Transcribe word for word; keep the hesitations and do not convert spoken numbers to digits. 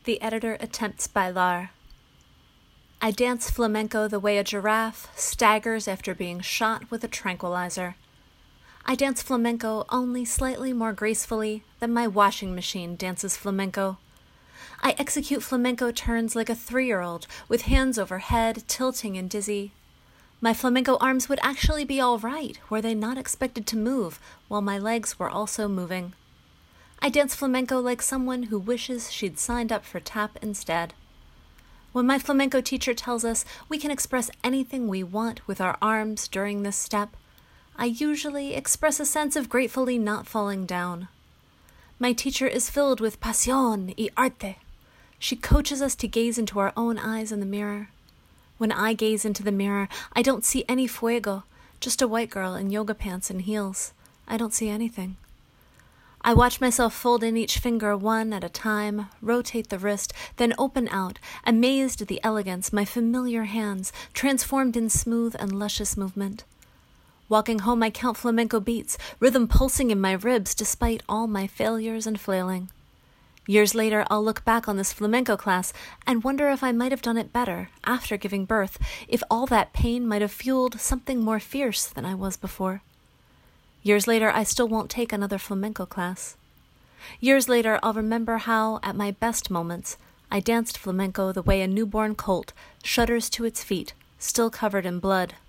The editor attempts bailar. I dance flamenco the way a giraffe staggers after being shot with a tranquilizer. I dance flamenco only slightly more gracefully than my washing machine dances flamenco. I execute flamenco turns like a three-year-old, with hands over head, tilting and dizzy. My flamenco arms would actually be all right were they not expected to move, while my legs were also moving. I dance flamenco like someone who wishes she'd signed up for tap instead. When my flamenco teacher tells us we can express anything we want with our arms during this step, I usually express a sense of gratefully not falling down. My teacher is filled with pasión y arte. She coaches us to gaze into our own eyes in the mirror. When I gaze into the mirror, I don't see any fuego, just a white girl in yoga pants and heels. I don't see anything. I watch myself fold in each finger one at a time, rotate the wrist, then open out, amazed at the elegance, my familiar hands, transformed in smooth and luscious movement. Walking home, I count flamenco beats, rhythm pulsing in my ribs despite all my failures and flailing. Years later, I'll look back on this flamenco class and wonder if I might have done it better after giving birth, if all that pain might have fueled something more fierce than I was before. Years later, I still won't take another flamenco class. Years later, I'll remember how, at my best moments, I danced flamenco the way a newborn colt shudders to its feet, still covered in blood.